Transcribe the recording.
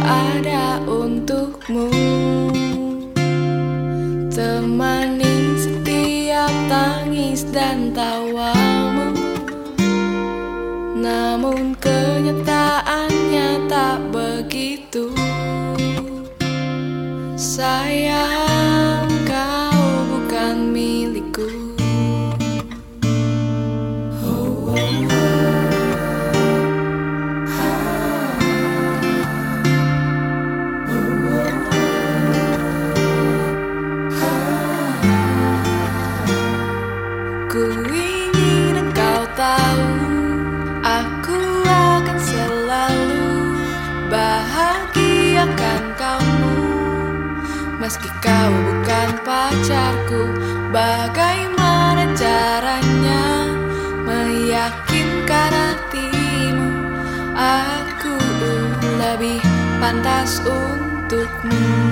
ada untukmu, temani setiap tangis dan tawamu. Namun kenyataannya tak begitu. Sayang, kau bukan milikku. Ku ingin engkau tahu, aku akan selalu bahagiakan kamu. Meski kau bukan pacarku, bagaimana caranya meyakinkan hatimu? Aku lebih pantas untukmu.